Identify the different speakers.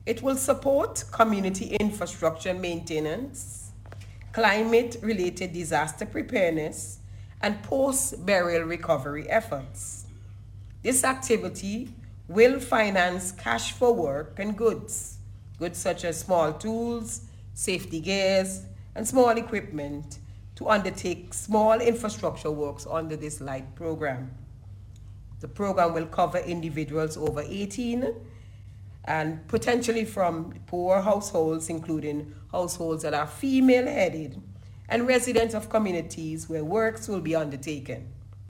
Speaker 1: It will support community infrastructure maintenance, climate-related disaster preparedness, and post-burial recovery efforts. This activity will finance cash for work and goods, goods such as small tools, safety gears, and small equipment to undertake small infrastructure works under this LIGHT program. The program will cover individuals over 18 and potentially from poor households, including households that are female-headed, and residents of communities where works will be undertaken.